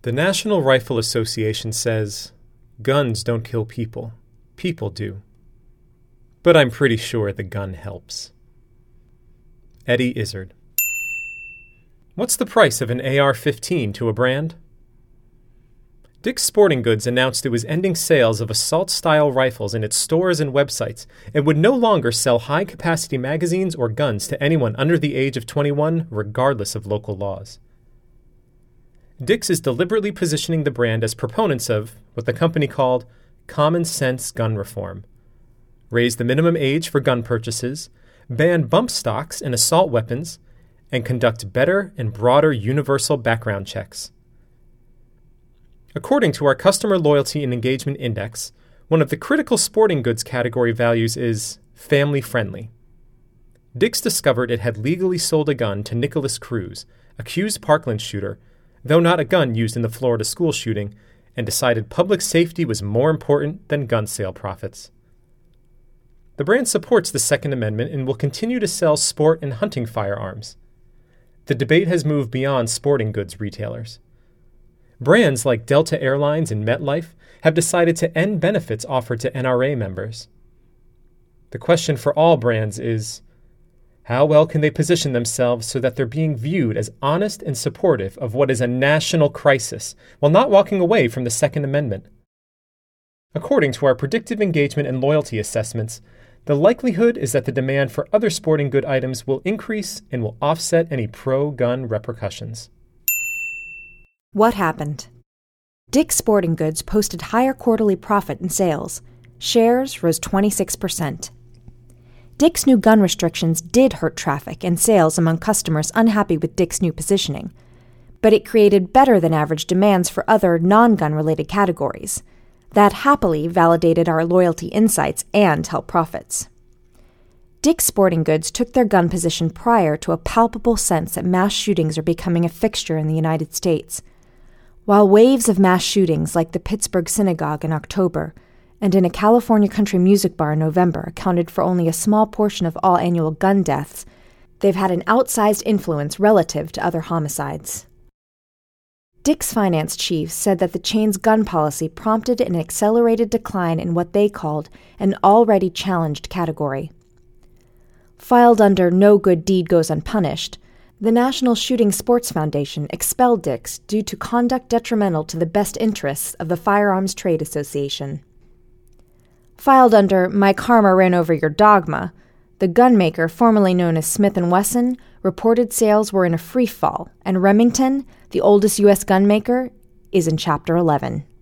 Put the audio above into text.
The National Rifle Association says, guns don't kill people. People do. But I'm pretty sure the gun helps. Eddie Izzard. What's the price of an AR-15 to a brand? Dick's Sporting Goods announced it was ending sales of assault-style rifles in its stores and websites and would no longer sell high-capacity magazines or guns to anyone under the age of 21, regardless of local laws. Dick's is deliberately positioning the brand as proponents of what the company called common sense gun reform, raise the minimum age for gun purchases, ban bump stocks and assault weapons, and conduct better and broader universal background checks. According to our Customer Loyalty and Engagement Index, one of the critical sporting goods category values is family-friendly. Dick's discovered it had legally sold a gun to Nicholas Cruz, accused Parkland shooter, though not a gun used in the Florida school shooting, and decided public safety was more important than gun sale profits. The brand supports the Second Amendment and will continue to sell sport and hunting firearms. The debate has moved beyond sporting goods retailers. Brands like Delta Airlines and MetLife have decided to end benefits offered to NRA members. The question for all brands is, how well can they position themselves so that they're being viewed as honest and supportive of what is a national crisis while not walking away from the Second Amendment? According to our predictive engagement and loyalty assessments, the likelihood is that the demand for other sporting good items will increase and will offset any pro-gun repercussions. What happened? Dick's Sporting Goods posted higher quarterly profit in sales. Shares rose 26%. Dick's new gun restrictions did hurt traffic and sales among customers unhappy with Dick's new positioning, but it created better-than-average demands for other non-gun-related categories. That happily validated our loyalty insights and helped profits. Dick's Sporting Goods took their gun position prior to a palpable sense that mass shootings are becoming a fixture in the United States. While waves of mass shootings like the Pittsburgh Synagogue in October and in a California country music bar in November accounted for only a small portion of all annual gun deaths, they've had an outsized influence relative to other homicides. Dick's finance chief said that the chain's gun policy prompted an accelerated decline in what they called an already challenged category. Filed under No Good Deed Goes Unpunished, the National Shooting Sports Foundation expelled Dick's due to conduct detrimental to the best interests of the Firearms Trade Association. Filed under My Karma Ran Over Your Dogma, the gunmaker formerly known as Smith & Wesson reported sales were in a free fall, and Remington, the oldest U.S. gunmaker, is in Chapter 11.